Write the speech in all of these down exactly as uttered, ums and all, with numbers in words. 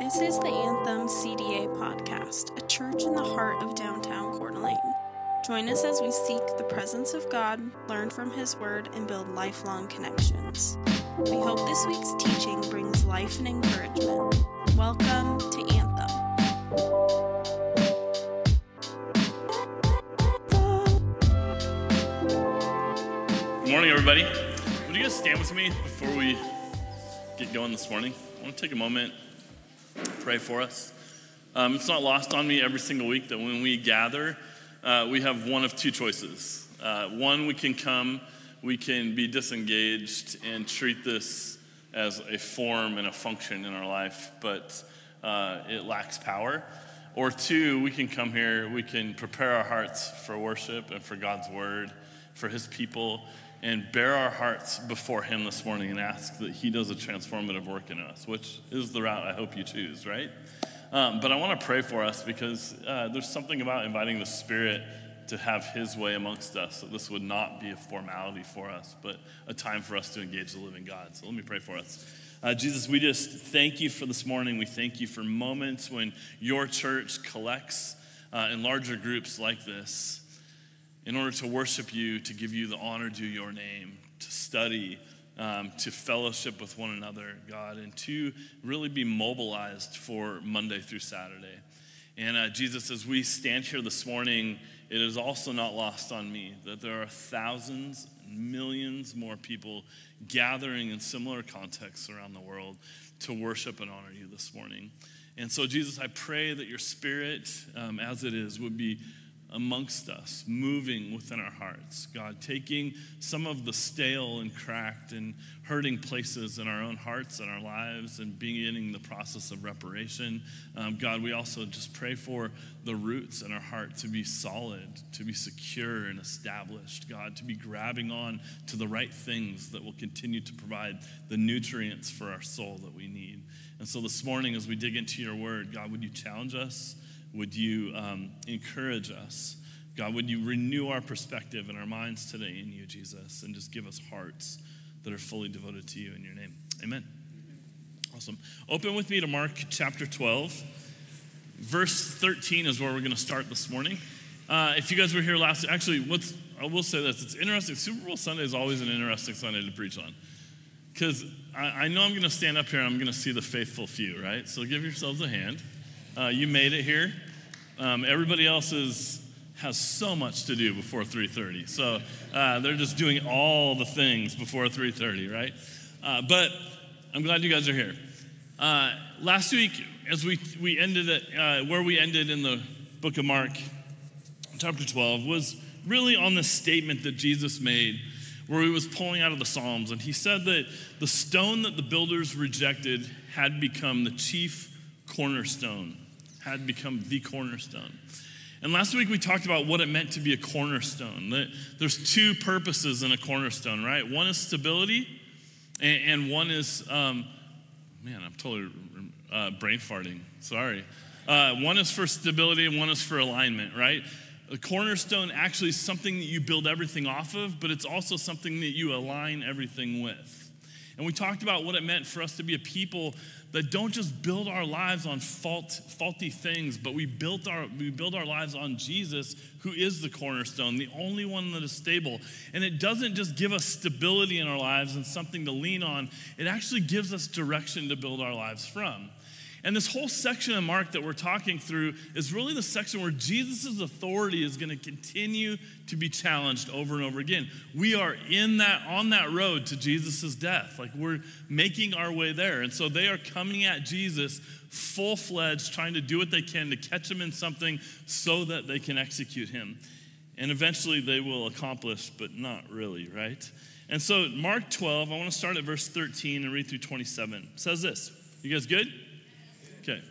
This is the Anthem C D A podcast, a church in the heart of downtown Coeur d'Alene. Join us as we seek the presence of God, learn from His Word, and build lifelong connections. We hope this week's teaching brings life and encouragement. Welcome to Anthem. Good morning, everybody. Would you guys stand with me before we get going this morning? I want to take a moment, pray for us. Um, it's not lost on me every single week that when we gather, uh, we have one of two choices. Uh, one, we can come, we can be disengaged and treat this as a form and a function in our life, but uh, it lacks power. Or two, we can come here, we can prepare our hearts for worship and for God's word, for His people, and bear our hearts before Him this morning and ask that He does a transformative work in us, which is the route I hope you choose, right? Um, but I want to pray for us because uh, there's something about inviting the Spirit to have His way amongst us, that this would not be a formality for us, but a time for us to engage the living God. So let me pray for us. Uh, Jesus, we just thank You for this morning. We thank You for moments when Your church collects uh, in larger groups like this, in order to worship You, to give You the honor due Your name, to study, um, to fellowship with one another, God, and to really be mobilized for Monday through Saturday. And uh, Jesus, as we stand here this morning, it is also not lost on me that there are thousands, millions more people gathering in similar contexts around the world to worship and honor You this morning. And so, Jesus, I pray that Your Spirit, um, as it is, would be amongst us, moving within our hearts. God, taking some of the stale and cracked and hurting places in our own hearts and our lives and beginning the process of reparation. Um, God, we also just pray for the roots in our heart to be solid, to be secure and established. God, to be grabbing on to the right things that will continue to provide the nutrients for our soul that we need. And so this morning, as we dig into Your word, God, would You challenge us? Would You um, encourage us? God, would You renew our perspective and our minds today in You, Jesus, and just give us hearts that are fully devoted to You in Your name. Amen. Awesome. Open with me to Mark chapter twelve. Verse thirteen is where we're going to start this morning. Uh, if you guys were here last, actually, what's, I will say this. It's interesting. Super Bowl Sunday is always an interesting Sunday to preach on. Because I, I know I'm going to stand up here and I'm going to see the faithful few, right? So give yourselves a hand. Uh, you made it here. Um, everybody else is, has so much to do before three thirty. So uh, they're just doing all the things before three thirty, right? Uh, but I'm glad you guys are here. Uh, last week, as we, we ended at, uh, where we ended in the book of Mark, chapter twelve, was really on the statement that Jesus made where He was pulling out of the Psalms. And He said that the stone that the builders rejected had become the chief cornerstone, had become the cornerstone. And last week we talked about what it meant to be a cornerstone. That there's two purposes in a cornerstone, right? One is stability, and, and one is, um, man, I'm totally uh, brain farting, sorry. Uh, one is for stability and one is for alignment, right? A cornerstone actually is something that you build everything off of, but it's also something that you align everything with. And we talked about what it meant for us to be a people that don't just build our lives on fault, faulty things, but we built our we build our lives on Jesus, who is the cornerstone, the only one that is stable. And it doesn't just give us stability in our lives and something to lean on. It actually gives us direction to build our lives from. And this whole section of Mark that we're talking through is really the section where Jesus' authority is going to continue to be challenged over and over again. We are in that, on that road to Jesus' death. Like, we're making our way there. And so they are coming at Jesus full-fledged, trying to do what they can to catch Him in something so that they can execute Him. And eventually they will accomplish, but not really, right? And so Mark twelve, I want to start at verse thirteen and read through twenty-seven. It says this. You guys good? Okay.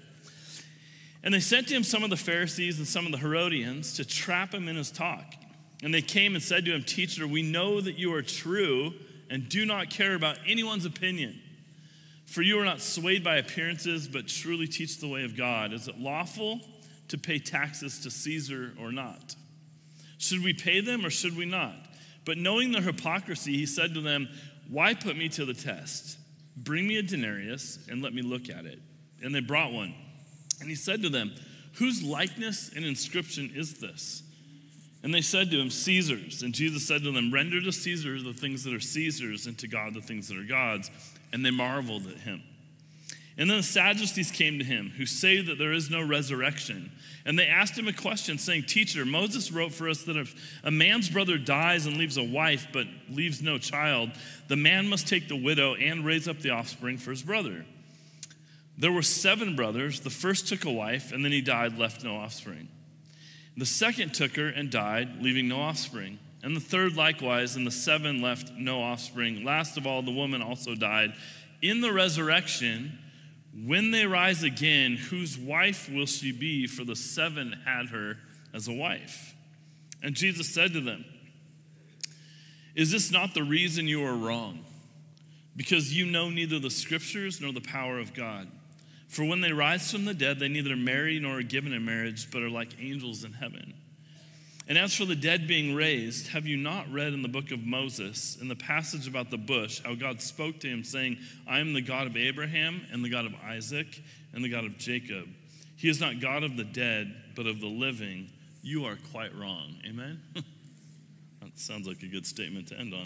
And they sent to Him some of the Pharisees and some of the Herodians to trap Him in His talk. And they came and said to Him, "Teacher, we know that You are true and do not care about anyone's opinion. For You are not swayed by appearances, but truly teach the way of God. Is it lawful to pay taxes to Caesar or not? Should we pay them or should we not?" But knowing their hypocrisy, He said to them, "Why put me to the test? Bring me a denarius and let me look at it." And they brought one. And he said to them, "Whose likeness and inscription is this?" And they said to him, "Caesar's." And Jesus said to them, "Render to Caesar the things that are Caesar's, and to God the things that are God's." And they marveled at him. And then the Sadducees came to him, who say that there is no resurrection. And they asked him a question, saying, "Teacher, Moses wrote for us that if a man's brother dies and leaves a wife but leaves no child, the man must take the widow and raise up the offspring for his brother. There were seven brothers. The first took a wife, and then he died, left no offspring. The second took her and died, leaving no offspring. And the third likewise, and the seven left no offspring. Last of all, the woman also died. In the resurrection, when they rise again, whose wife will she be? For the seven had her as a wife." And Jesus said to them, "Is this not the reason you are wrong? Because you know neither the scriptures nor the power of God. For when they rise from the dead, they neither marry nor are given in marriage, but are like angels in heaven. And as for the dead being raised, have you not read in the book of Moses, in the passage about the bush, how God spoke to him, saying, 'I am the God of Abraham and the God of Isaac and the God of Jacob'? He is not God of the dead, but of the living. You are quite wrong." Amen? That sounds like a good statement to end on.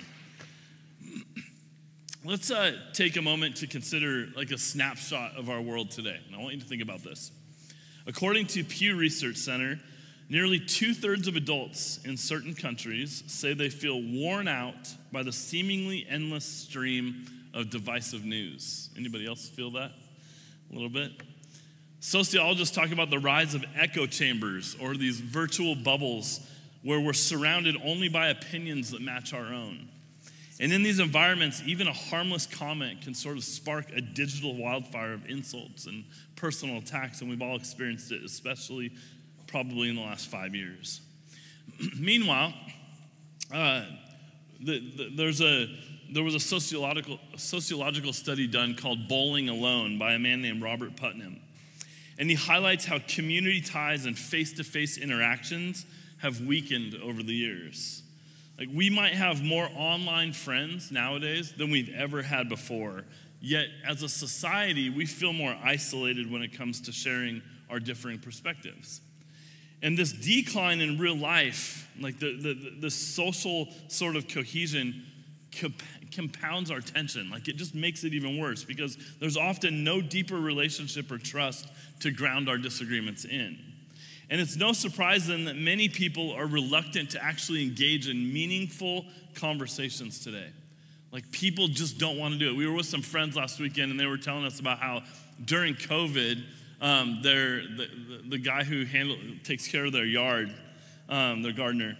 Let's uh, take a moment to consider like a snapshot of our world today. And I want you to think about this. According to Pew Research Center, nearly two-thirds of adults in certain countries say they feel worn out by the seemingly endless stream of divisive news. Anybody else feel that a little bit? Sociologists talk about the rise of echo chambers, or these virtual bubbles where we're surrounded only by opinions that match our own. And in these environments, even a harmless comment can sort of spark a digital wildfire of insults and personal attacks, and we've all experienced it, especially probably in the last five years. Meanwhile, uh, the, the, there's a there was a sociological a sociological study done called "Bowling Alone" by a man named Robert Putnam, and he highlights how community ties and face-to-face interactions have weakened over the years. Like, we might have more online friends nowadays than we've ever had before, yet as a society, we feel more isolated when it comes to sharing our differing perspectives. And this decline in real life, like the, the, the social sort of cohesion, comp- compounds our tension. Like, it just makes it even worse because there's often no deeper relationship or trust to ground our disagreements in. And it's no surprise then that many people are reluctant to actually engage in meaningful conversations today. Like, people just don't want to do it. We were with some friends last weekend, and they were telling us about how during COVID, um, their, the, the, the guy who handle, takes care of their yard, um, their gardener,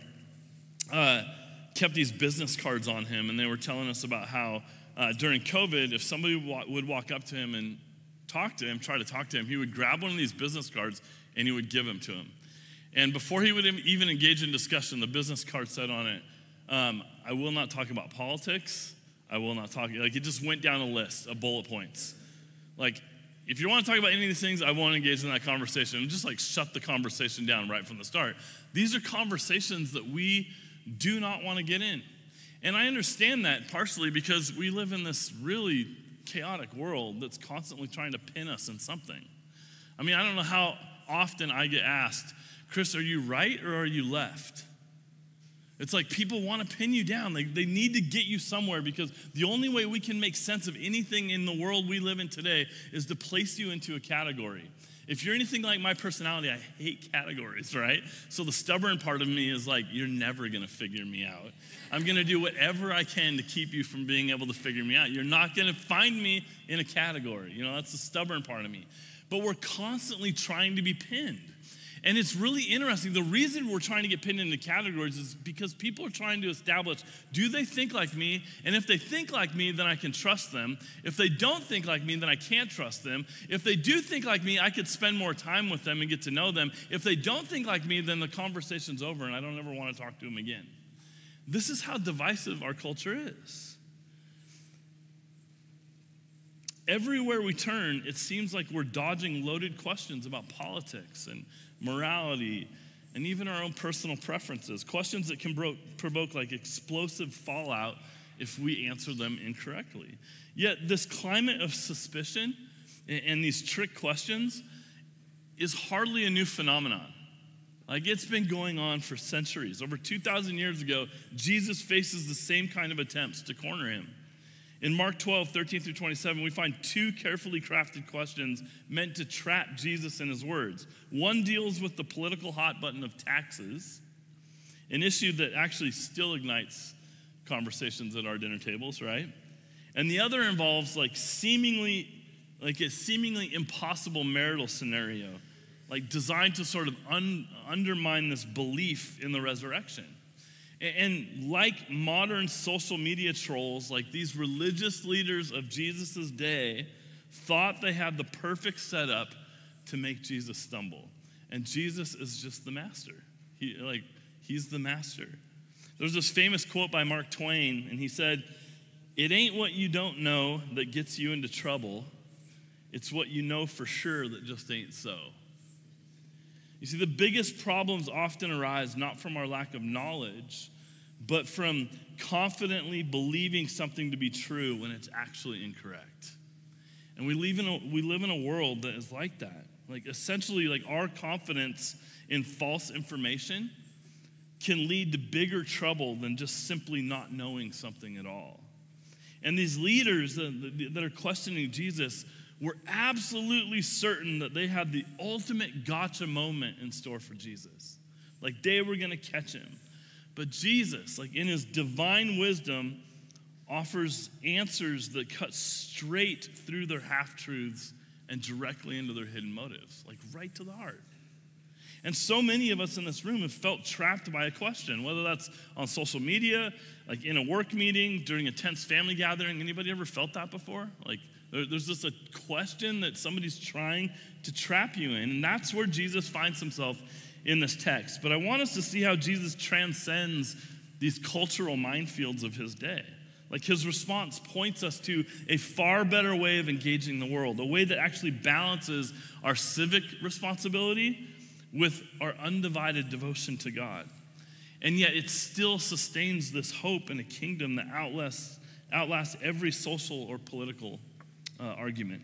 uh, kept these business cards on him, and they were telling us about how uh, during COVID, if somebody wa- would walk up to him and talk to him, try to talk to him, he would grab one of these business cards and he would give them to him. And before he would even engage in discussion, the business card said on it, um, "I will not talk about politics. I will not talk," like, it just went down a list of bullet points. Like, if you want to talk about any of these things, I won't engage in that conversation. And just like shut the conversation down right from the start. These are conversations that we do not want to get in. And I understand that partially because we live in this really chaotic world that's constantly trying to pin us in something. I mean, I don't know how often I get asked, "Chris, are you right or are you left?" It's like people want to pin you down. They, they need to get you somewhere because the only way we can make sense of anything in the world we live in today is to place you into a category. If you're anything like my personality, I hate categories, right? So the stubborn part of me is like, you're never going to figure me out. I'm going to do whatever I can to keep you from being able to figure me out. You're not going to find me in a category. You know, that's the stubborn part of me. But we're constantly trying to be pinned. And it's really interesting. The reason we're trying to get pinned into categories is because people are trying to establish, do they think like me? And if they think like me, then I can trust them. If they don't think like me, then I can't trust them. If they do think like me, I could spend more time with them and get to know them. If they don't think like me, then the conversation's over and I don't ever want to talk to them again. This is how divisive our culture is. Everywhere we turn, it seems like we're dodging loaded questions about politics and morality and even our own personal preferences, questions that can bro- provoke like explosive fallout if we answer them incorrectly. Yet this climate of suspicion and these trick questions is hardly a new phenomenon. Like, it's been going on for centuries. Over two thousand years ago, Jesus faces the same kind of attempts to corner him. In Mark twelve, thirteen through twenty-seven, we find two carefully crafted questions meant to trap Jesus in his words. One deals with the political hot button of taxes, an issue that actually still ignites conversations at our dinner tables, right? And the other involves like seemingly, like a seemingly impossible marital scenario, like designed to sort of un, undermine this belief in the resurrection. And, and like modern social media trolls, like these religious leaders of Jesus' day thought they had the perfect setup to make Jesus stumble. And Jesus is just the master. He, like, he's the master. There's this famous quote by Mark Twain, and he said, "It ain't what you don't know that gets you into trouble. It's what you know for sure that just ain't so." You see, the biggest problems often arise not from our lack of knowledge, but from confidently believing something to be true when it's actually incorrect. And we live in a, we live in a world that is like that. Like, essentially, like, our confidence in false information can lead to bigger trouble than just simply not knowing something at all. And these leaders that, that are questioning Jesus were absolutely certain that they had the ultimate gotcha moment in store for Jesus. Like, they were going to catch him. But Jesus, like in his divine wisdom, offers answers that cut straight through their half-truths and directly into their hidden motives, like right to the heart. And so many of us in this room have felt trapped by a question, whether that's on social media, like in a work meeting, during a tense family gathering. Anybody ever felt that before? Like, there, there's just a question that somebody's trying to trap you in. And that's where Jesus finds himself in this text. But I want us to see how Jesus transcends these cultural minefields of his day. Like, his response points us to a far better way of engaging the world, a way that actually balances our civic responsibility with our undivided devotion to God. And yet it still sustains this hope in a kingdom that outlasts, outlasts every social or political uh, argument.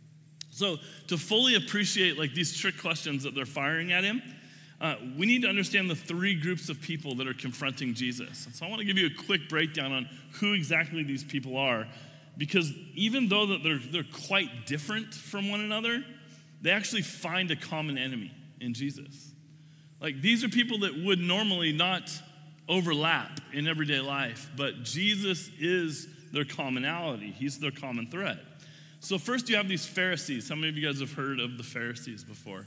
So to fully appreciate like these trick questions that they're firing at him, uh, we need to understand the three groups of people that are confronting Jesus. And so I want to give you a quick breakdown on who exactly these people are, because even though that they're, they're quite different from one another, they actually find a common enemy in Jesus. Like, these are people that would normally not overlap in everyday life, but Jesus is their commonality. He's their common thread. So first you have these Pharisees. How many of you guys have heard of the Pharisees before?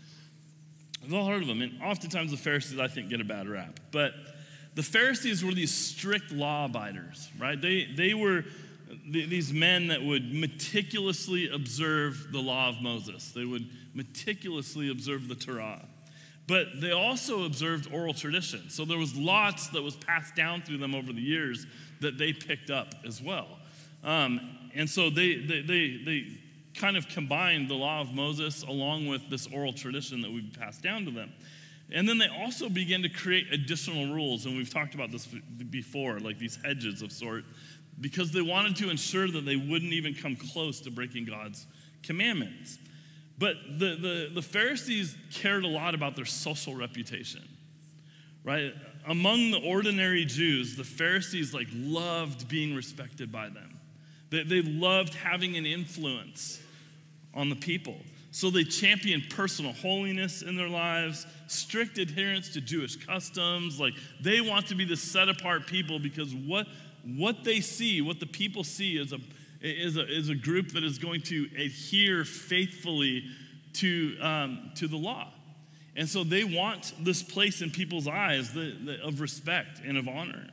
We've all heard of them, and oftentimes the Pharisees, I think, get a bad rap. But the Pharisees were these strict law abiders, right? They, they were these men that would meticulously observe the law of Moses. They would meticulously observe the Torah. But they also observed oral tradition. So there was lots that was passed down through them over the years that they picked up as well. Um, and so they, they, they, they kind of combined the law of Moses along with this oral tradition that we've passed down to them. And then they also began to create additional rules, and we've talked about this before, like these hedges of sort, because they wanted to ensure that they wouldn't even come close to breaking God's commandments. But the, the, the Pharisees cared a lot about their social reputation, right? Among the ordinary Jews, the Pharisees like loved being respected by them. They, they loved having an influence on the people. So they championed personal holiness in their lives, strict adherence to Jewish customs. Like, they want to be the set-apart people because what What they see, what the people see is a, is a, is a group that is going to adhere faithfully to, um, to the law. And so they want this place in people's eyes the, the, of respect and of honor.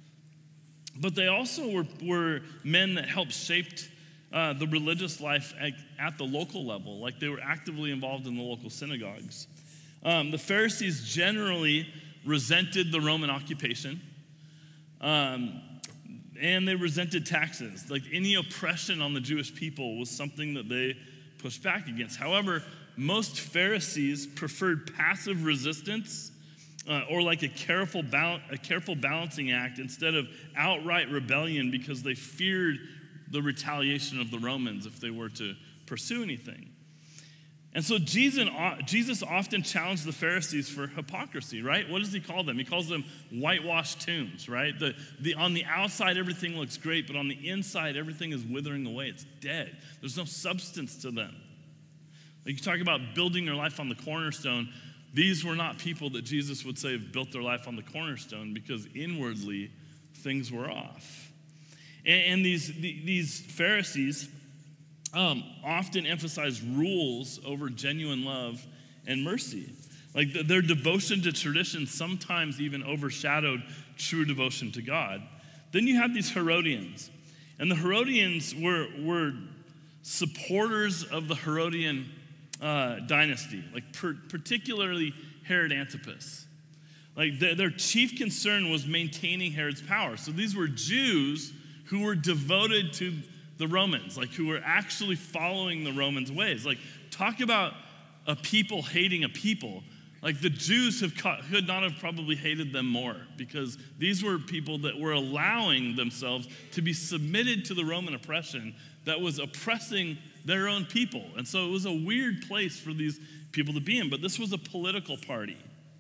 But they also were, were men that helped shape uh, the religious life at, at the local level. Like, they were actively involved in the local synagogues. Um, the Pharisees generally resented the Roman occupation. Um, And they resented taxes. Like, any oppression on the Jewish people was something that they pushed back against. However, most Pharisees preferred passive resistance uh, or like a careful, bal- a careful balancing act instead of outright rebellion, because they feared the retaliation of the Romans if they were to pursue anything. And so Jesus, Jesus often challenged the Pharisees for hypocrisy, right? What does he call them? He calls them whitewashed tombs, right? The, the, on the outside, everything looks great, but on the inside, everything is withering away. It's dead. There's no substance to them. Like you talk about building your life on the cornerstone. These were not people that Jesus would say have built their life on the cornerstone because inwardly things were off. And, and these, the, these Pharisees um, often emphasize rules over genuine love and mercy. Like the, their devotion to tradition sometimes even overshadowed true devotion to God. Then you have these Herodians. And the Herodians were, were supporters of the Herodian uh, dynasty, like per, particularly Herod Antipas. Like the, their chief concern was maintaining Herod's power. So these were Jews who were devoted to the Romans, like who were actually following the Romans' ways. Like talk about a people hating a people. Like the Jews have could not have probably hated them more because these were people that were allowing themselves to be submitted to the Roman oppression that was oppressing their own people. And so it was a weird place for these people to be in, but this was a political party.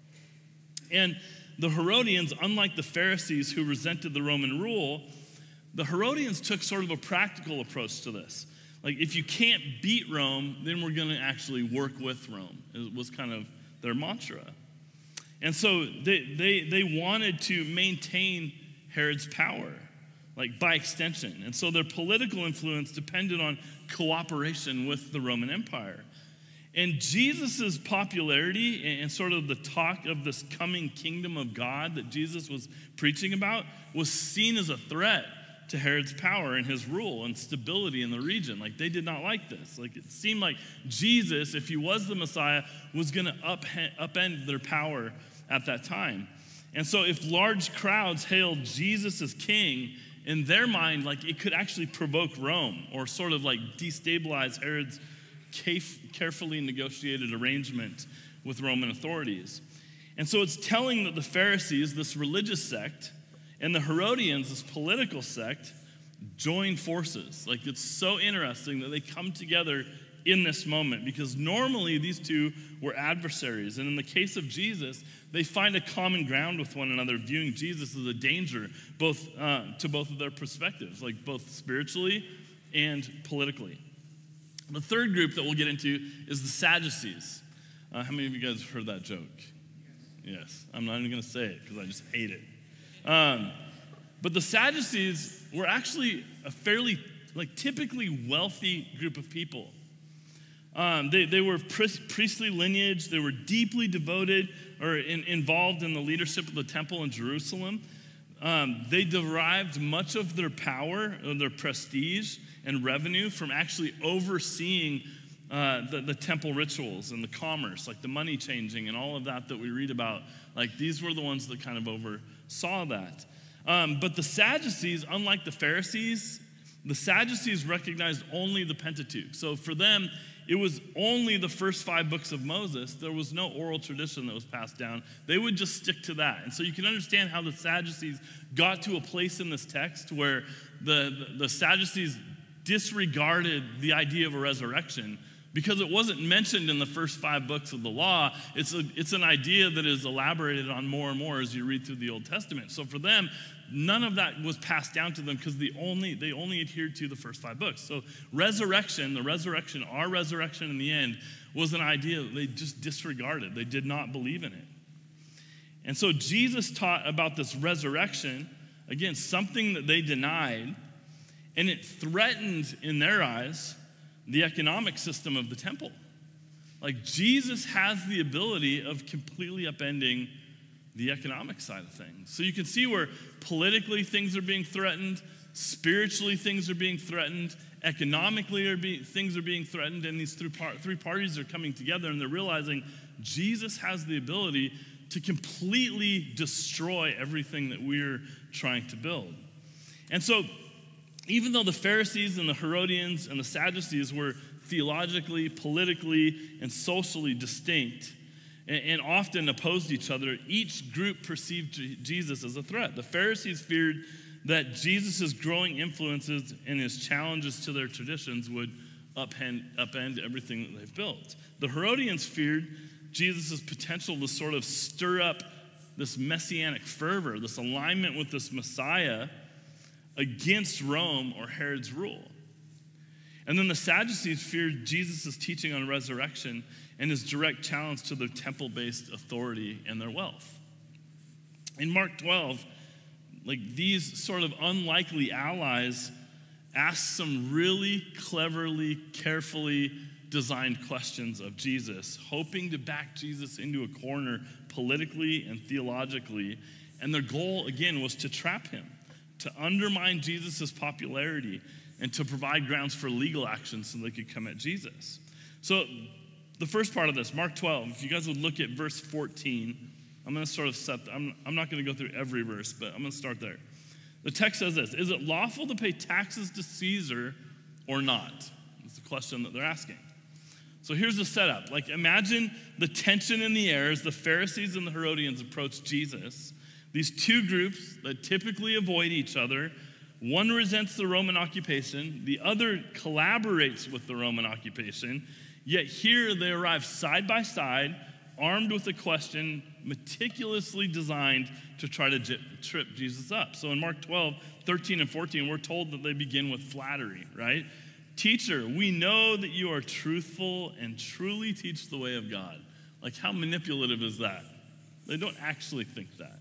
And the Herodians, unlike the Pharisees who resented the Roman rule, the Herodians took sort of a practical approach to this. Like if you can't beat Rome, then we're going to actually work with Rome. It was kind of their mantra. And so they, they, they wanted to maintain Herod's power, like by extension. And so their political influence depended on cooperation with the Roman Empire. And Jesus' popularity and sort of the talk of this coming kingdom of God that Jesus was preaching about was seen as a threat to Herod's power and his rule and stability in the region. Like they did not like this. Like it seemed like Jesus, if he was the Messiah, was going to up, upend their power at that time. And so if large crowds hailed Jesus as king, in their mind, like it could actually provoke Rome or sort of like destabilize Herod's carefully negotiated arrangement with Roman authorities. And so it's telling that the Pharisees, this religious sect, and the Herodians, this political sect, join forces. Like it's so interesting that they come together in this moment because normally these two were adversaries. And in the case of Jesus, they find a common ground with one another, viewing Jesus as a danger both uh, to both of their perspectives, like both spiritually and politically. The third group that we'll get into is the Sadducees. Uh, how many of you guys have heard that joke? Yes. I'm not even going to say it because I just hate it. Um, but the Sadducees were actually a fairly, like, typically wealthy group of people. Um, they, they were priestly lineage. They were deeply devoted or in, involved in the leadership of the temple in Jerusalem. Um, they derived much of their power, or their prestige and revenue from actually overseeing uh, the, the temple rituals and the commerce, like the money changing and all of that that we read about. Like these were the ones that kind of oversaw that. Um, but the Sadducees, unlike the Pharisees, the Sadducees recognized only the Pentateuch. So for them, it was only the first five books of Moses. There was no oral tradition that was passed down. They would just stick to that. And so you can understand how the Sadducees got to a place in this text where the, the, the Sadducees disregarded the idea of a resurrection because it wasn't mentioned in the first five books of the law. It's, a, it's an idea that is elaborated on more and more as you read through the Old Testament. So for them, none of that was passed down to them because the only, they only adhered to the first five books. So resurrection, the resurrection, our resurrection in the end, was an idea that they just disregarded. They did not believe in it. And so Jesus taught about this resurrection, again, something that they denied, and it threatened, in their eyes, the economic system of the temple. Like Jesus has the ability of completely upending the economic side of things. So you can see where politically things are being threatened, spiritually things are being threatened, economically are being, things are being threatened, and these three, par- three parties are coming together and they're realizing Jesus has the ability to completely destroy everything that we're trying to build. And so even though the Pharisees and the Herodians and the Sadducees were theologically, politically, and socially distinct and, and often opposed each other, each group perceived Jesus as a threat. The Pharisees feared that Jesus' growing influences and his challenges to their traditions would upend, upend everything that they've built. The Herodians feared Jesus' potential to sort of stir up this messianic fervor, this alignment with this Messiah against Rome or Herod's rule. And then the Sadducees feared Jesus' teaching on resurrection and his direct challenge to their temple-based authority and their wealth. In Mark twelve, like these sort of unlikely allies ask some really cleverly, carefully designed questions of Jesus, hoping to back Jesus into a corner politically and theologically. And their goal, again, was to trap him, to undermine Jesus' popularity, and to provide grounds for legal action so they could come at Jesus. So the first part of this, Mark twelve, if you guys would look at verse fourteen, I'm going to sort of set, I'm, I'm not going to go through every verse, but I'm going to start there. The text says this: is it lawful to pay taxes to Caesar or not? That's the question that they're asking. So here's the setup. Like, imagine the tension in the air as the Pharisees and the Herodians approach Jesus. These two groups that typically avoid each other. One resents the Roman occupation. The other collaborates with the Roman occupation. Yet here they arrive side by side, armed with a question meticulously designed to try to j- trip Jesus up. So in Mark twelve, thirteen and fourteen, we're told that they begin with flattery, right? Teacher, we know that you are truthful and truly teach the way of God. Like, how manipulative is that? They don't actually think that.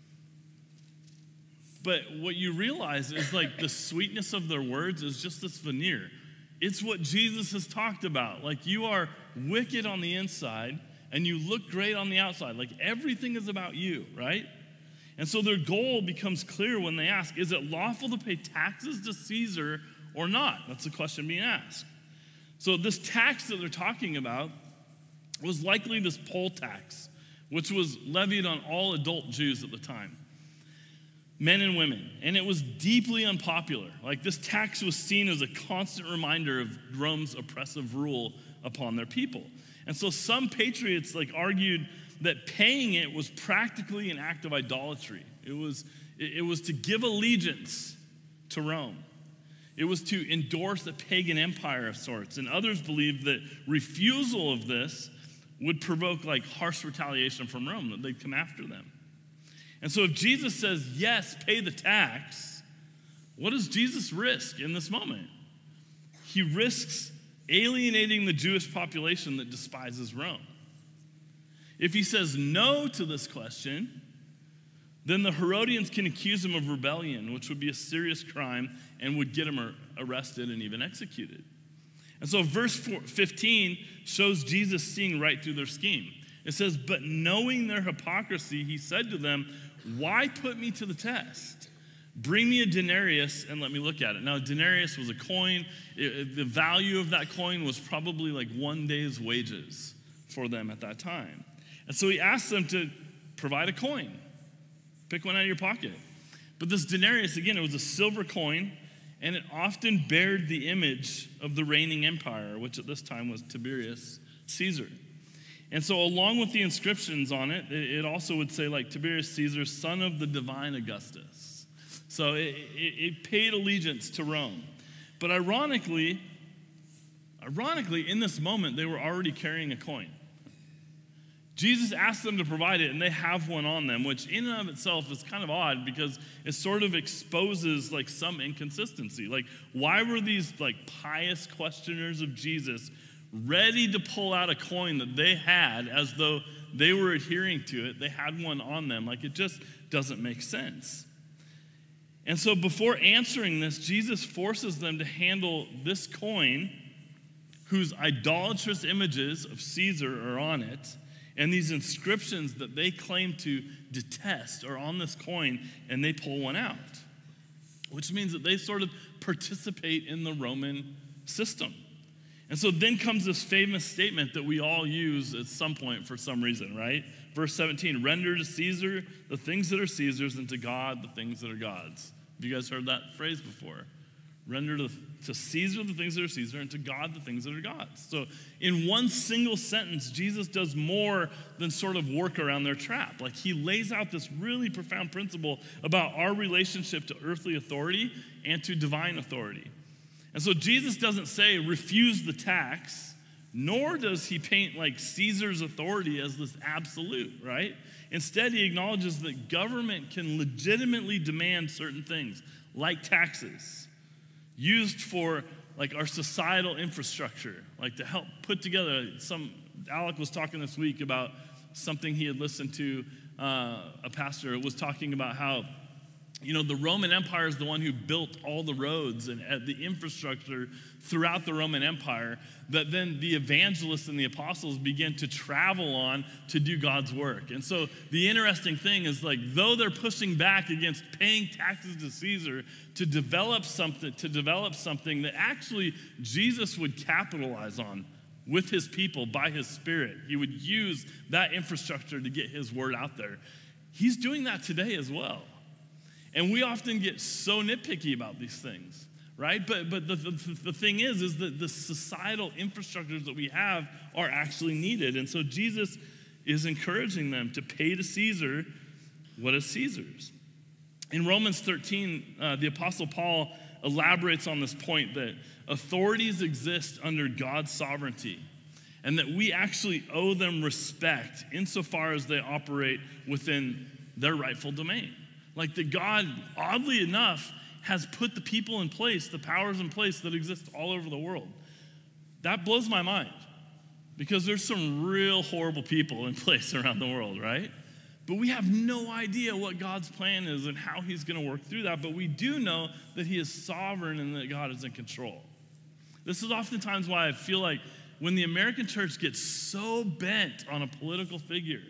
But what you realize is like the sweetness of their words is just this veneer. It's what Jesus has talked about. Like, you are wicked on the inside and you look great on the outside. Like, everything is about you, right? And so their goal becomes clear when they ask, is it lawful to pay taxes to Caesar or not? That's the question being asked. So this tax that they're talking about was likely this poll tax, which was levied on all adult Jews at the time, men and women. And it was deeply unpopular. Like, this tax was seen as a constant reminder of Rome's oppressive rule upon their people. And so some patriots like argued that paying it was practically an act of idolatry. It was, it was to give allegiance to Rome. It was to endorse a pagan empire of sorts. And others believed that refusal of this would provoke like harsh retaliation from Rome, that they'd come after them. And so if Jesus says, yes, pay the tax, what does Jesus risk in this moment? He risks alienating the Jewish population that despises Rome. If he says no to this question, then the Herodians can accuse him of rebellion, which would be a serious crime and would get him arrested and even executed. And so verse fifteen shows Jesus seeing right through their scheme. It says, but knowing their hypocrisy, he said to them, why put me to the test? Bring me a denarius and let me look at it. Now, a denarius was a coin. It, the value of that coin was probably like one day's wages for them at that time. And so he asked them to provide a coin. Pick one out of your pocket. But this denarius, again, it was a silver coin, and it often bared the image of the reigning empire, which at this time was Tiberius Caesar. And so along with the inscriptions on it, it also would say like Tiberius Caesar, son of the divine Augustus. So it, it, it paid allegiance to Rome. But ironically, ironically, in this moment, they were already carrying a coin. Jesus asked them to provide it, and they have one on them, which in and of itself is kind of odd because it sort of exposes like some inconsistency. Like, why were these like pious questioners of Jesus ready to pull out a coin that they had as though they were adhering to it? They had one on them. Like, it just doesn't make sense. And so before answering this, Jesus forces them to handle this coin whose idolatrous images of Caesar are on it, and these inscriptions that they claim to detest are on this coin, and they pull one out, which means that they sort of participate in the Roman system. And so then comes this famous statement that we all use at some point for some reason, right? Verse seventeen, render to Caesar the things that are Caesar's, and to God the things that are God's. Have you guys heard that phrase before? Render to, to Caesar the things that are Caesar, and to God the things that are God's. So in one single sentence, Jesus does more than sort of work around their trap. Like, he lays out this really profound principle about our relationship to earthly authority and to divine authority. And so Jesus doesn't say refuse the tax, nor does he paint like Caesar's authority as this absolute, right? Instead, he acknowledges that government can legitimately demand certain things, like taxes, used for like our societal infrastructure, like to help put together some, Alec was talking this week about something he had listened to, uh, a pastor was talking about how, you know, the Roman Empire is the one who built all the roads and uh, the infrastructure throughout the Roman Empire that then the evangelists and the apostles began to travel on to do God's work. And so the interesting thing is, like, though they're pushing back against paying taxes to Caesar to develop something, to develop something that actually Jesus would capitalize on with his people by his Spirit. He would use that infrastructure to get his word out there. He's doing that today as well. And we often get so nitpicky about these things, right? But but the, the, the thing is, is that the societal infrastructures that we have are actually needed. And so Jesus is encouraging them to pay to Caesar what is Caesar's. In Romans thirteen, uh, the Apostle Paul elaborates on this point that authorities exist under God's sovereignty and that we actually owe them respect insofar as they operate within their rightful domain. Like that God, oddly enough, has put the people in place, the powers in place that exist all over the world. That blows my mind because there's some real horrible people in place around the world, right? But we have no idea what God's plan is and how he's going to work through that. But we do know that he is sovereign and that God is in control. This is oftentimes why I feel like when the American church gets so bent on a political figure,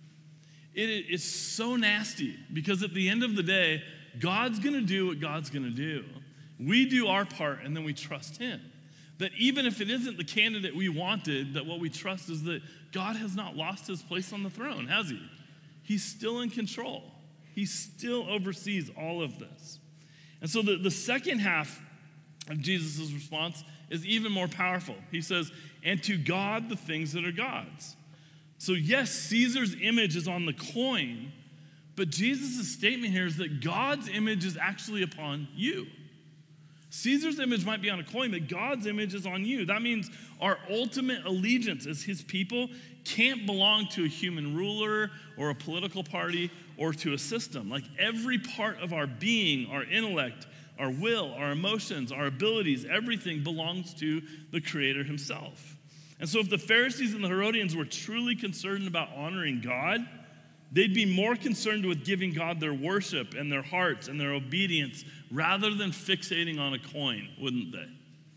It is so nasty because at the end of the day, God's going to do what God's going to do. We do our part and then we trust him. That even if it isn't the candidate we wanted, that what we trust is that God has not lost his place on the throne, has he? He's still in control. He still oversees all of this. And so the, the second half of Jesus' response is even more powerful. He says, and to God the things that are God's. So yes, Caesar's image is on the coin, but Jesus' statement here is that God's image is actually upon you. Caesar's image might be on a coin, but God's image is on you. That means our ultimate allegiance as his people can't belong to a human ruler or a political party or to a system. Like every part of our being, our intellect, our will, our emotions, our abilities, everything belongs to the Creator himself. And so if the Pharisees and the Herodians were truly concerned about honoring God, they'd be more concerned with giving God their worship and their hearts and their obedience rather than fixating on a coin, wouldn't they?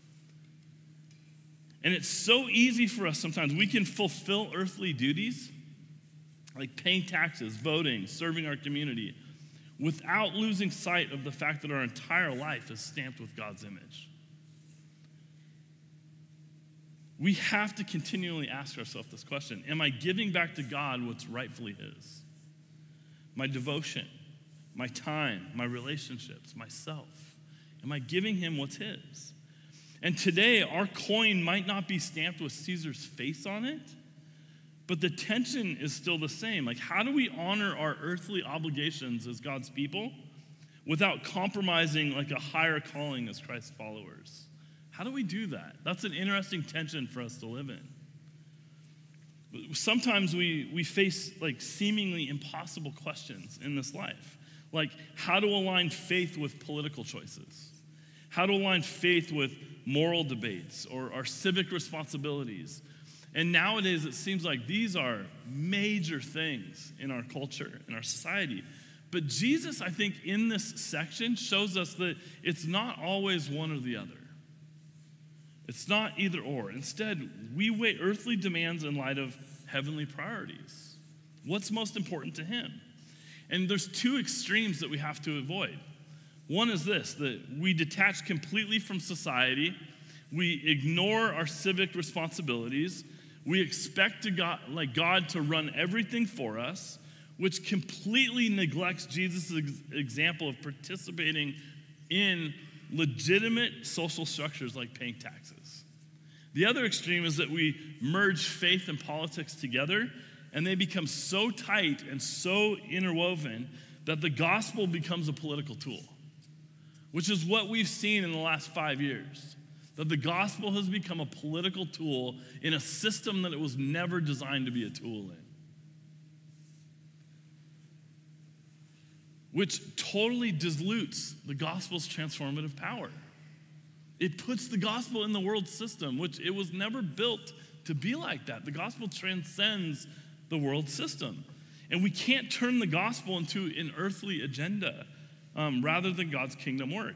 And it's so easy for us sometimes. We can fulfill earthly duties, like paying taxes, voting, serving our community, without losing sight of the fact that our entire life is stamped with God's image. We have to continually ask ourselves this question. Am I giving back to God what's rightfully his? My devotion, my time, my relationships, myself. Am I giving him what's his? And today, our coin might not be stamped with Caesar's face on it, but the tension is still the same. Like, how do we honor our earthly obligations as God's people without compromising like a higher calling as Christ's followers? How do we do that? That's an interesting tension for us to live in. Sometimes we, we face like seemingly impossible questions in this life. Like how to align faith with political choices. How to align faith with moral debates or our civic responsibilities. And nowadays it seems like these are major things in our culture, in our society. But Jesus, I think, in this section shows us that it's not always one or the other. It's not either or. Instead, we weigh earthly demands in light of heavenly priorities. What's most important to him? And there's two extremes that we have to avoid. One is this, that we detach completely from society, we ignore our civic responsibilities, we expect to God, like God to run everything for us, which completely neglects Jesus' example of participating in legitimate social structures like paying taxes. The other extreme is that we merge faith and politics together, and they become so tight and so interwoven that the gospel becomes a political tool, which is what we've seen in the last five years. That the gospel has become a political tool in a system that it was never designed to be a tool in. Which totally dilutes the gospel's transformative power. It puts the gospel in the world system, which it was never built to be like that. The gospel transcends the world system. And we can't turn the gospel into an earthly agenda um, rather than God's kingdom work.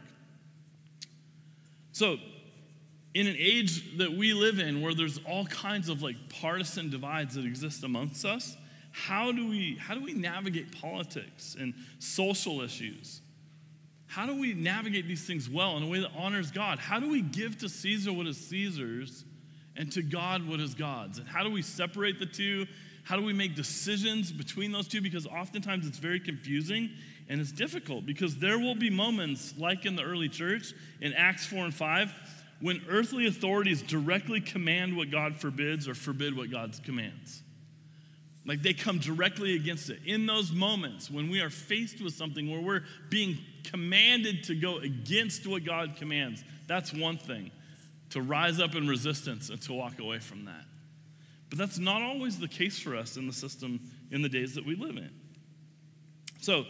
So, in an age that we live in where there's all kinds of like partisan divides that exist amongst us, how do we, how do we navigate politics and social issues? How do we navigate these things well in a way that honors God? How do we give to Caesar what is Caesar's and to God what is God's? And how do we separate the two? How do we make decisions between those two? Because oftentimes it's very confusing and it's difficult, because there will be moments like in the early church in Acts four and five when earthly authorities directly command what God forbids or forbid what God commands. Like they come directly against it. In those moments when we are faced with something where we're being commanded to go against what God commands, that's one thing. To rise up in resistance and to walk away from that. But that's not always the case for us in the system in the days that we live in. So,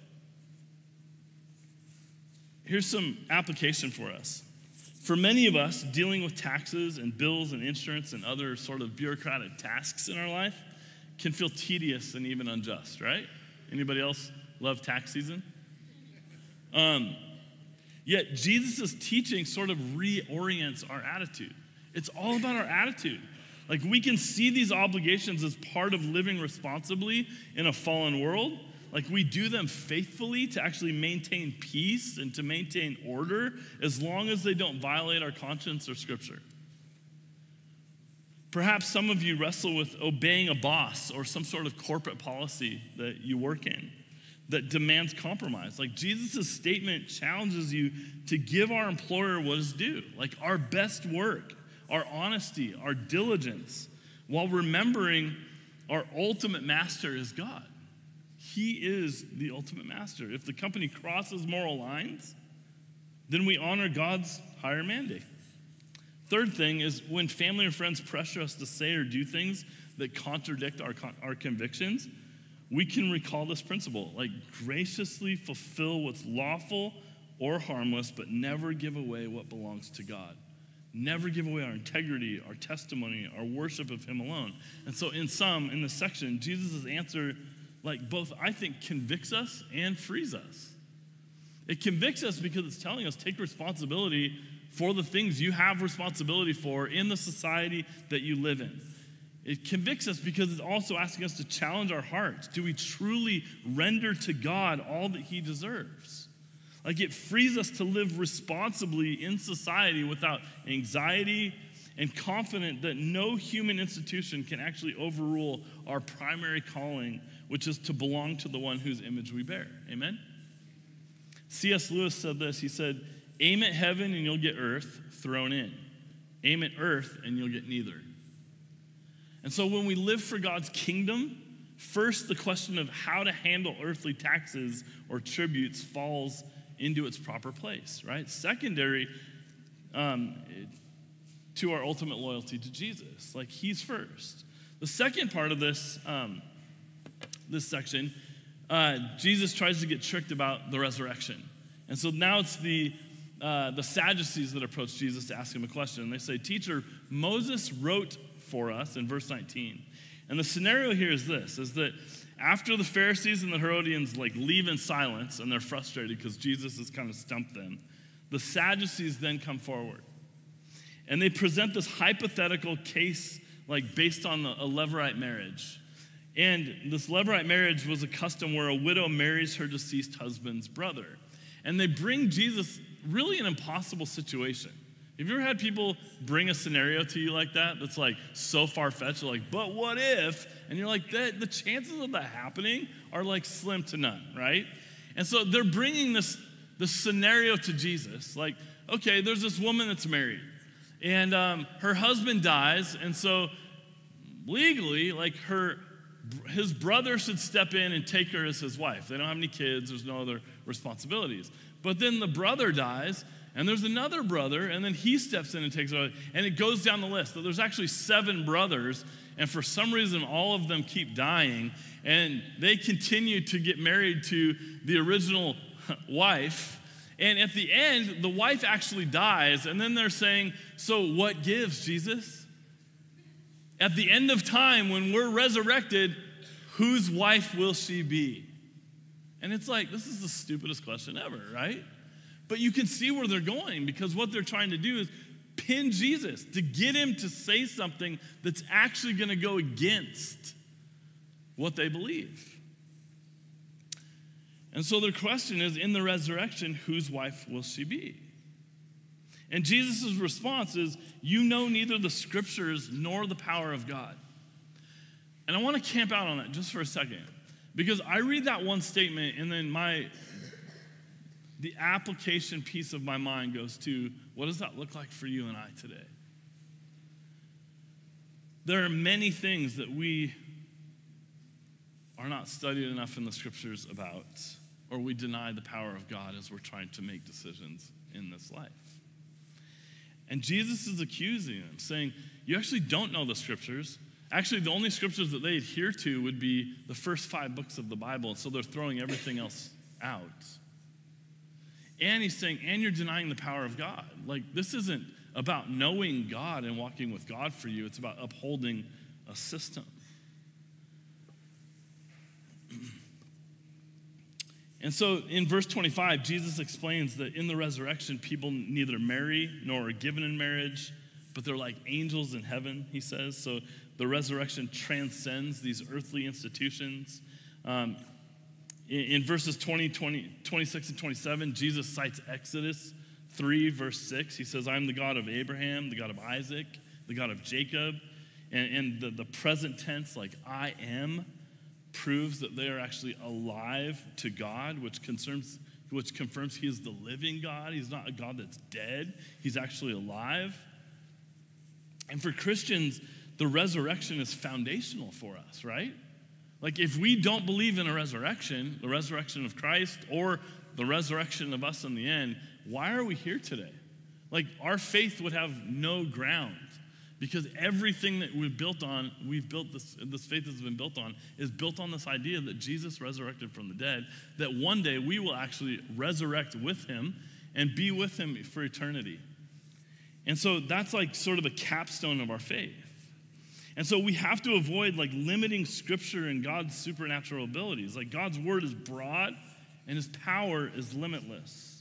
here's some application for us. For many of us, dealing with taxes and bills and insurance and other sort of bureaucratic tasks in our life can feel tedious and even unjust, right? Anybody else love tax season? Um, yet Jesus' teaching sort of reorients our attitude. It's all about our attitude. Like we can see these obligations as part of living responsibly in a fallen world. Like we do them faithfully to actually maintain peace and to maintain order as long as they don't violate our conscience or scripture. Perhaps some of you wrestle with obeying a boss or some sort of corporate policy that you work in that demands compromise. Like Jesus' statement challenges you to give our employer what is due, like our best work, our honesty, our diligence, while remembering our ultimate master is God. He is the ultimate master. If the company crosses moral lines, then we honor God's higher mandate. Third thing is when family or friends pressure us to say or do things that contradict our, our convictions, we can recall this principle, like graciously fulfill what's lawful or harmless, but never give away what belongs to God. Never give away our integrity, our testimony, our worship of him alone. And so in some, in this section, Jesus' answer, like both, I think, convicts us and frees us. It convicts us because it's telling us, take responsibility for the things you have responsibility for in the society that you live in. It convicts us because it's also asking us to challenge our hearts. Do we truly render to God all that he deserves? Like it frees us to live responsibly in society without anxiety and confident that no human institution can actually overrule our primary calling, which is to belong to the one whose image we bear. Amen? C S Lewis said this. He said, aim at heaven and you'll get earth thrown in. Aim at earth and you'll get neither. And so when we live for God's kingdom, first the question of how to handle earthly taxes or tributes falls into its proper place, right? Secondary um, to our ultimate loyalty to Jesus. Like he's first. The second part of this, um, this section, uh, Jesus tries to get tricked about the resurrection. And so now it's the uh, the Sadducees that approach Jesus to ask him a question. And they say, teacher, Moses wrote for us in verse nineteen. And the scenario here is this, is that after the Pharisees and the Herodians like leave in silence and they're frustrated because Jesus has kind of stumped them, the Sadducees then come forward. And they present this hypothetical case like based on the, a Levirate marriage. And this Levirate marriage was a custom where a widow marries her deceased husband's brother. And they bring Jesus really an impossible situation. Have you ever had people bring a scenario to you like that that's like so far-fetched, like, but what if? And you're like, the, the chances of that happening are like slim to none, right? And so they're bringing this, this scenario to Jesus. Like, okay, there's this woman that's married. And um, her husband dies, and so legally, like her, his brother should step in and take her as his wife. They don't have any kids. There's no other responsibilities. But then the brother dies, And there's another brother, and then he steps in and takes over. And it goes down the list. So there's actually seven brothers, and for some reason, all of them keep dying. And they continue to get married to the original wife. And at the end, the wife actually dies. And then they're saying, so what gives, Jesus? At the end of time, when we're resurrected, whose wife will she be? And it's like, this is the stupidest question ever, right? But you can see where they're going, because what they're trying to do is pin Jesus, to get him to say something that's actually going to go against what they believe. And so their question is, in the resurrection, whose wife will she be? And Jesus' response is, you know neither the scriptures nor the power of God. And I want to camp out on that just for a second, because I read that one statement, and then my the application piece of my mind goes to, what does that look like for you and I today? There are many things that we are not studied enough in the scriptures about, or we deny the power of God as we're trying to make decisions in this life. And Jesus is accusing them, saying, you actually don't know the scriptures. Actually, the only scriptures that they adhere to would be the first five books of the Bible, and so they're throwing everything else out. And he's saying, and you're denying the power of God. Like, this isn't about knowing God and walking with God for you. It's about upholding a system. And so in verse twenty-five, Jesus explains that in the resurrection, people neither marry nor are given in marriage, but they're like angels in heaven, he says. So the resurrection transcends these earthly institutions. Um, in, in verses twenty, twenty, twenty-six, and twenty-seven, Jesus cites Exodus three, verse six. He says, I'm the God of Abraham, the God of Isaac, the God of Jacob. And, and the, the present tense, like I am, proves that they are actually alive to God, which confirms, which confirms he is the living God. He's not a God that's dead. He's actually alive. And for Christians, the resurrection is foundational for us, right? Like, if we don't believe in a resurrection, the resurrection of Christ, or the resurrection of us in the end, why are we here today? Like, our faith would have no ground, because everything that we've built on, we've built this, this faith has been built on, is built on this idea that Jesus resurrected from the dead, that one day we will actually resurrect with him and be with him for eternity. And so that's like sort of the capstone of our faith. And so we have to avoid like limiting scripture and God's supernatural abilities. Like, God's word is broad and his power is limitless.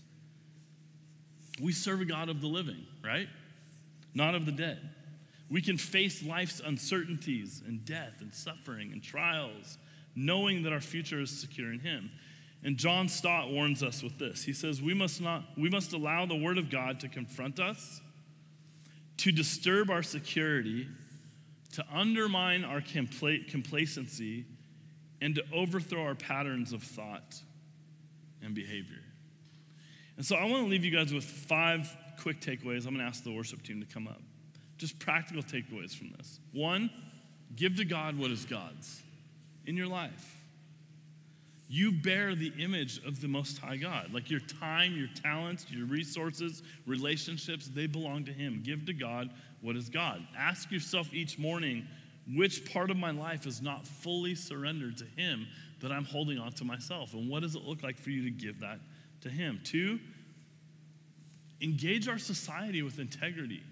We serve a God of the living, right? Not of the dead. We can face life's uncertainties and death and suffering and trials, knowing that our future is secure in him. And John Stott warns us with this. He says, we must not, we must allow the word of God to confront us, to disturb our security, to undermine our compla- complacency, and to overthrow our patterns of thought and behavior. And so I want to leave you guys with five quick takeaways. I'm going to ask the worship team to come up. Just practical takeaways from this. One, give to God what is God's in your life. You bear the image of the Most High God. Like, your time, your talents, your resources, relationships, they belong to him. Give to God what is God. Ask yourself each morning, which part of my life is not fully surrendered to him that I'm holding on to myself? And what does it look like for you to give that to him? Two, engage our society with integrity.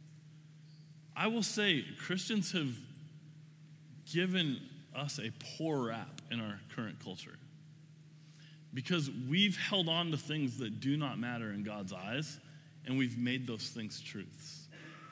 I will say Christians have given us a poor rap in our current culture because we've held on to things that do not matter in God's eyes, and we've made those things truths.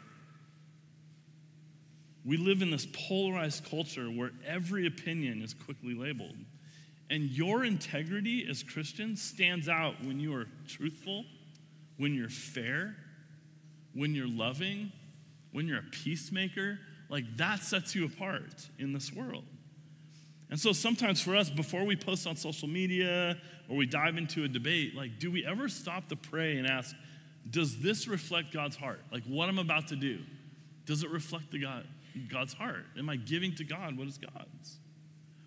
We live in this polarized culture where every opinion is quickly labeled, and your integrity as Christians stands out when you are truthful, when you're fair, when you're loving, when you're a peacemaker. Like, that sets you apart in this world. And so sometimes for us, before we post on social media or we dive into a debate, like, do we ever stop to pray and ask, does this reflect God's heart? Like, what I'm about to do, does it reflect the God, God's heart? Am I giving to God what is God's?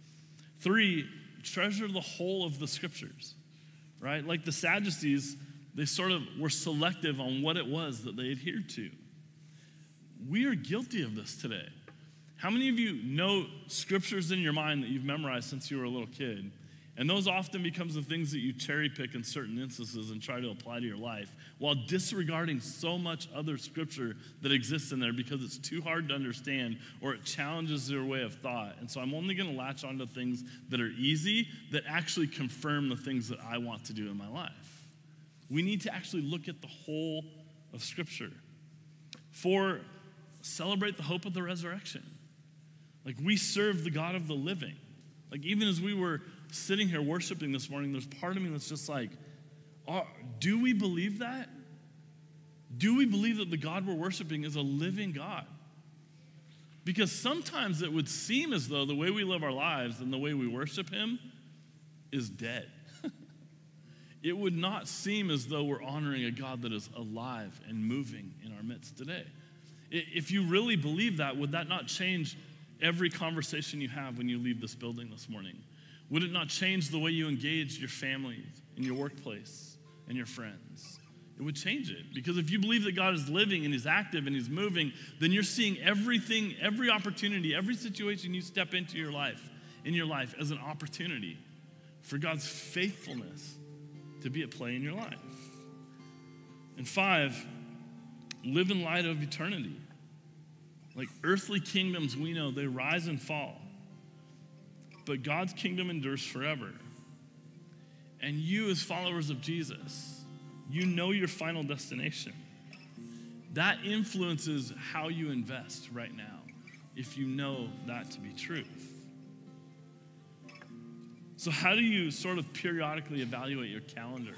Three, treasure the whole of the scriptures, right? Like the Sadducees, They sort of were selective on what it was that they adhered to. We are guilty of this today. How many of you know scriptures in your mind that you've memorized since you were a little kid? And those often becomes the things that you cherry pick in certain instances and try to apply to your life, while disregarding so much other scripture that exists in there because it's too hard to understand or it challenges your way of thought. And so I'm only going to latch onto things that are easy, that actually confirm the things that I want to do in my life. We need to actually look at the whole of scripture. For celebrate the hope of the resurrection. Like, we serve the God of the living. Like, even as we were sitting here worshiping this morning, there's part of me that's just like, oh, do we believe that? Do we believe that the God we're worshiping is a living God? Because sometimes it would seem as though the way we live our lives and the way we worship him is dead. It would not seem as though we're honoring a God that is alive and moving in our midst today. If you really believe that, would that not change every conversation you have when you leave this building this morning? Would it not change the way you engage your family, in your workplace, and your friends? It would change it. Because if you believe that God is living and he's active and he's moving, then you're seeing everything, every opportunity, every situation you step into your life, in your life as an opportunity for God's faithfulness to be at play in your life. And five, live in light of eternity. Like, earthly kingdoms, we know they rise and fall. But God's kingdom endures forever. And you, as followers of Jesus, you know your final destination. That influences how you invest right now, if you know that to be truth. So how do you sort of periodically evaluate your calendar,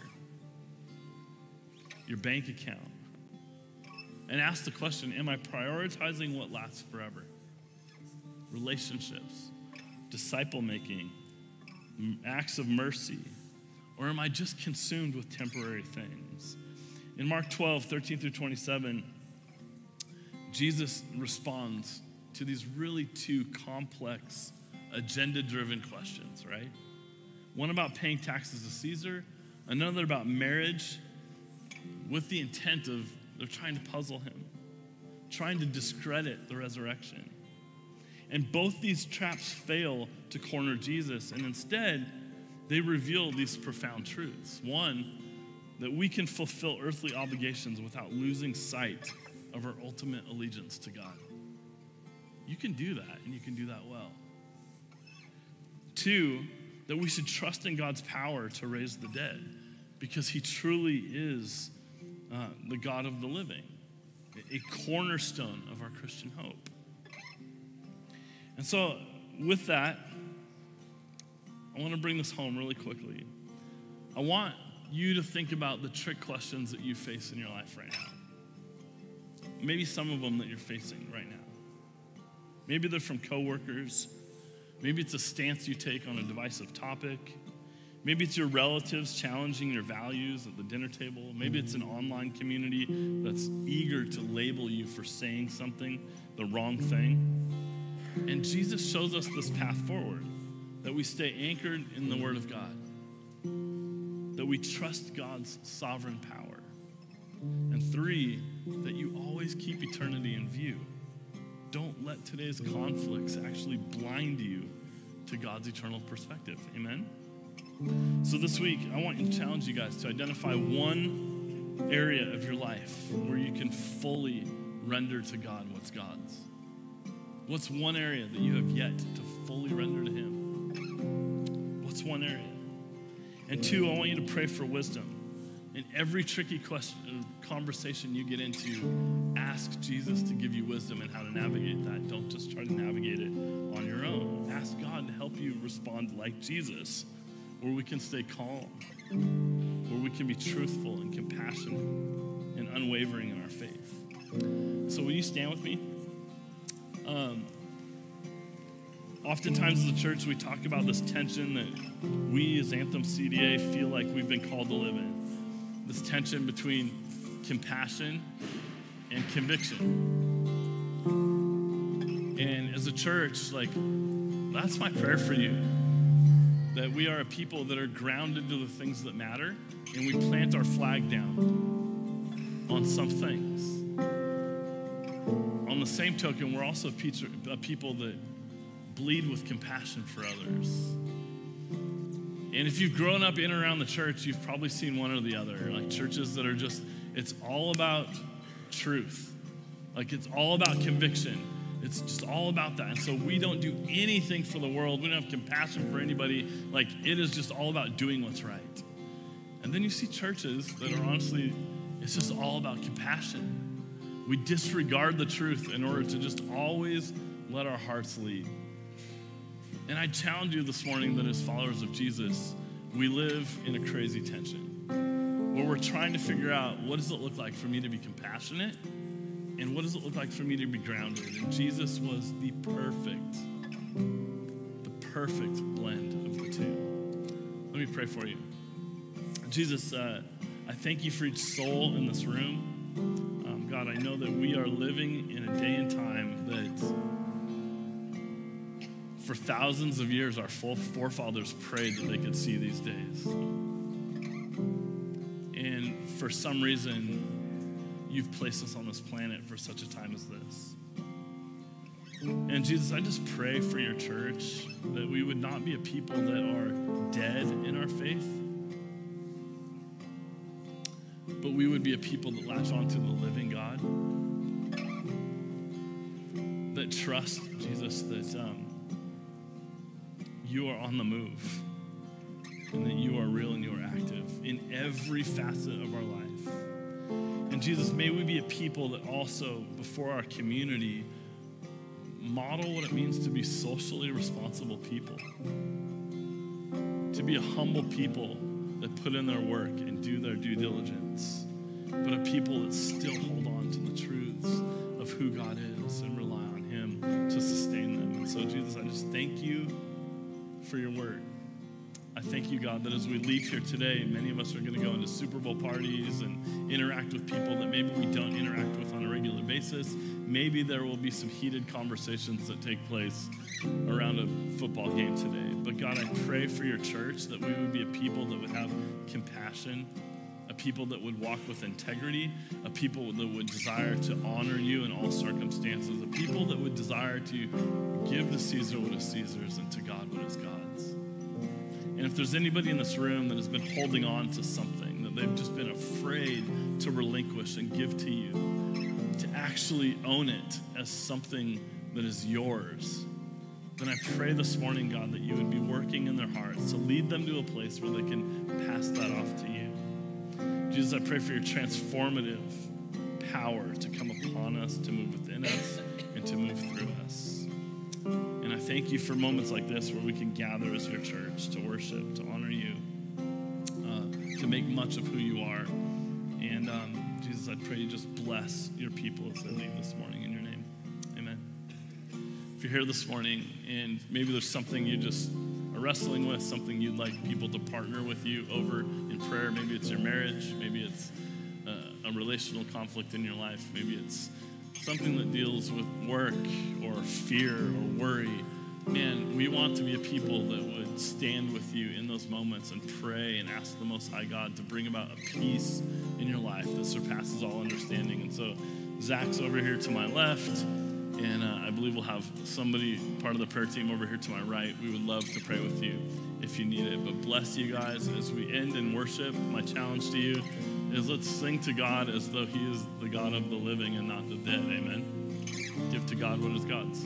your bank account, and ask the question, am I prioritizing what lasts forever? Relationships, disciple making, acts of mercy, or am I just consumed with temporary things? In Mark twelve, thirteen through twenty-seven, Jesus responds to these really two complex, agenda-driven questions, right? One about paying taxes to Caesar, another about marriage, with the intent of they're trying to puzzle him, trying to discredit the resurrection. And both these traps fail to corner Jesus, and instead, they reveal these profound truths. One, that we can fulfill earthly obligations without losing sight of our ultimate allegiance to God. You can do that, and you can do that well. Two, that we should trust in God's power to raise the dead, because he truly is uh, the God of the living, a cornerstone of our Christian hope. And so, with that, I want to bring this home really quickly. I want you to think about the trick questions that you face in your life right now. Maybe some of them that you're facing right now. Maybe they're from coworkers. Maybe it's a stance you take on a divisive topic. Maybe it's your relatives challenging your values at the dinner table. Maybe it's an online community that's eager to label you for saying something, the wrong thing. And Jesus shows us this path forward, that we stay anchored in the Word of God, that we trust God's sovereign power. And three, that you always keep eternity in view. Don't let today's conflicts actually blind you to God's eternal perspective. Amen? So this week, I want to challenge you guys to identify one area of your life where you can fully render to God what's God's. What's one area that you have yet to fully render to him? What's one area? And two, I want you to pray for wisdom. In every tricky question, conversation you get into, ask Jesus to give you wisdom and how to navigate that. Don't just try to navigate it on your own. Ask God to help you respond like Jesus, where we can stay calm, where we can be truthful and compassionate and unwavering in our faith. So will you stand with me? Um, oftentimes as a church, we talk about this tension that we as Anthem C D A feel like we've been called to live in. This tension between compassion and conviction. And as a church, like, that's my prayer for you. that we are a people that are grounded to the things that matter, and we plant our flag down on some things. On the same token, we're also a people that bleed with compassion for others. And if you've grown up in and around the church, you've probably seen one or the other. Like churches that are just, it's all about truth. Like it's all about conviction. It's just all about that. And so we don't do anything for the world. We don't have compassion for anybody. Like it is just all about doing what's right. And then you see churches that are honestly, it's just all about compassion. We disregard the truth in order to just always let our hearts lead. And I challenge you this morning that as followers of Jesus, we live in a crazy tension where we're trying to figure out what does it look like for me to be compassionate and what does it look like for me to be grounded. And Jesus was the perfect, the perfect blend of the two. Let me pray for you. Jesus, uh, I thank you for each soul in this room. Um, God, I know that we are living in a day and time that for thousands of years, our forefathers prayed that they could see these days. And for some reason, you've placed us on this planet for such a time as this. And Jesus, I just pray for your church that we would not be a people that are dead in our faith, but we would be a people that latch onto the living God, that trust, Jesus, that um, you are on the move and that you are real and you are active in every facet of our life. And Jesus, may we be a people that also, before our community, model what it means to be socially responsible people, to be a humble people that put in their work and do their due diligence, but a people that still hold on to the truths of who God is and rely on him to sustain them. And so, Jesus, I just thank you for your word. I thank you, God, that as we leave here today, many of us are going to go into Super Bowl parties and interact with people that maybe we don't interact with on a regular basis. Maybe there will be some heated conversations that take place around a football game today. But God, I pray for your church that we would be a people that would have compassion, a people that would walk with integrity, a people that would desire to honor you in all circumstances, a people that would desire to give to Caesar what is Caesar's and to God what is God's. And if there's anybody in this room that has been holding on to something that they've just been afraid to relinquish and give to you, to actually own it as something that is yours, then I pray this morning, God, that you would be working in their hearts to lead them to a place where they can pass that off to you. Jesus, I pray for your transformative power to come upon us, to move within us, and to move through us. And I thank you for moments like this where we can gather as your church to worship, to honor you, uh, to make much of who you are. And um, Jesus, I pray you just bless your people as they leave this morning in your name. Amen. If you're here this morning and maybe there's something you just are wrestling with, something you'd like people to partner with you over in prayer, maybe it's your marriage, maybe it's uh, a relational conflict in your life, maybe it's something that deals with work or fear or worry, man, we want to be a people that would stand with you in those moments and pray and ask the Most High God to bring about a peace in your life that surpasses all understanding. And so Zach's over here to my left, and uh, I believe we'll have somebody, part of the prayer team, over here to my right. We would love to pray with you if you need it. But bless you guys as we end in worship. My challenge to you is let's sing to God as though he is the God of the living and not the dead. Amen. Give to God what is God's.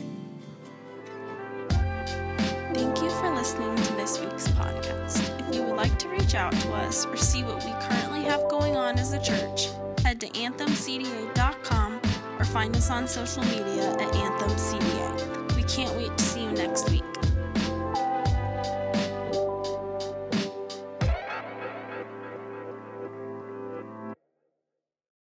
Thank you for listening to this week's podcast. If you would like to reach out to us or see what we currently have going on as a church, head to anthem c d a dot com or find us on social media at anthem c d a. We can't wait to see you next week.